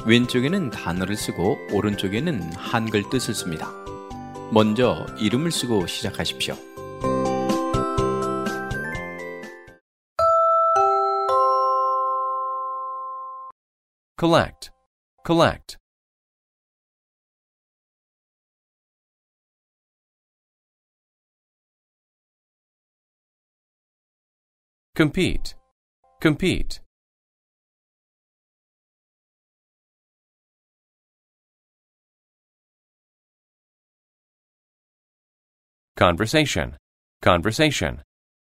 왼쪽에는 단어를 쓰고 오른쪽에는 한글 뜻을 씁니다. 먼저 이름을 쓰고 시작하십시오. collect, collect. compete, compete. conversation, conversation.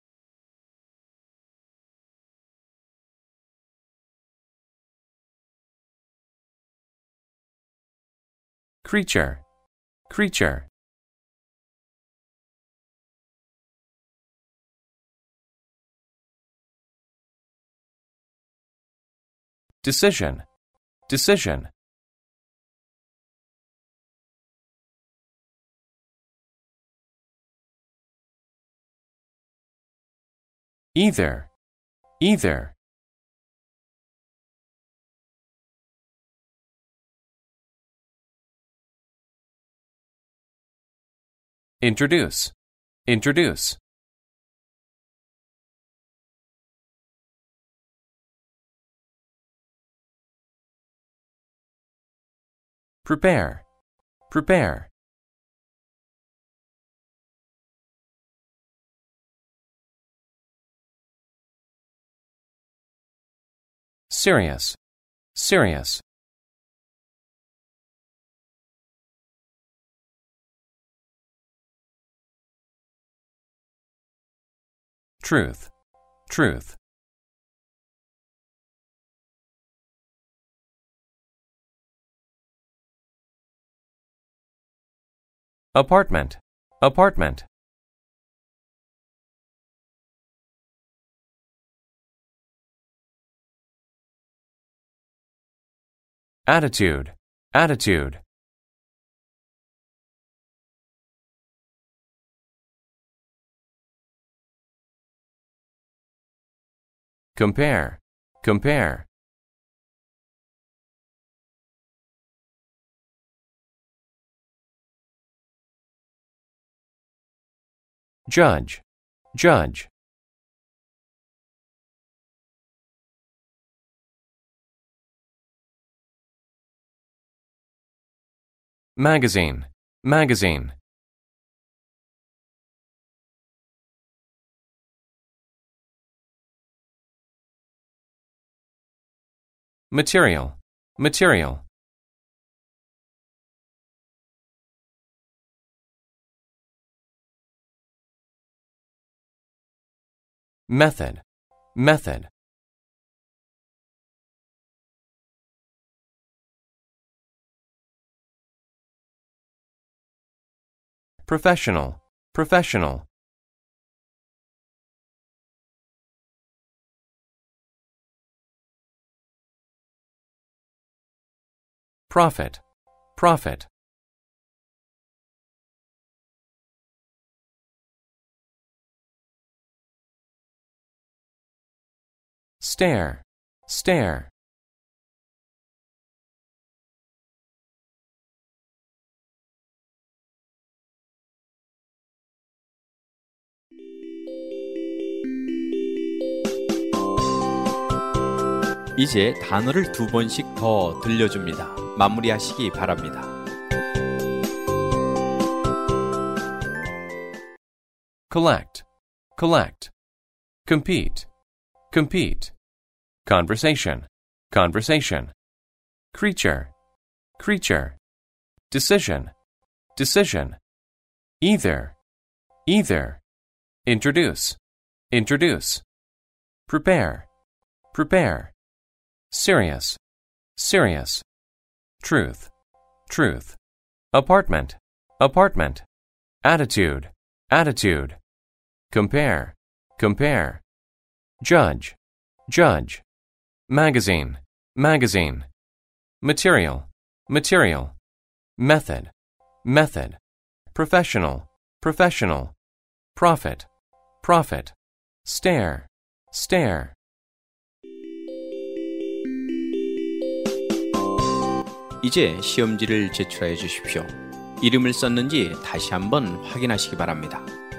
creature, creature. decision, decision. either, either. introduce, introduce. prepare, prepare. serious, serious. truth, truth. apartment, apartment. attitude, attitude. compare, compare. judge, judge. magazine, magazine. material, material. method, method. professional, professional. profit, profit. stare, stare. 이제 단어를 2번씩 더 들려줍니다. 마무리하시기 바랍니다. collect, collect. compete, compete. conversation, conversation. creature, creature. decision, decision. either, either. introduce, introduce. prepare, prepare. serious, serious. truth, truth. apartment, apartment. attitude, attitude. compare, compare. judge, judge. magazine, magazine. material, material. method, method. professional, professional. profit, profit. stare, stare. 이제 시험지를 제출하여 주십시오. 이름을 썼는지 다시 한번 확인하시기 바랍니다.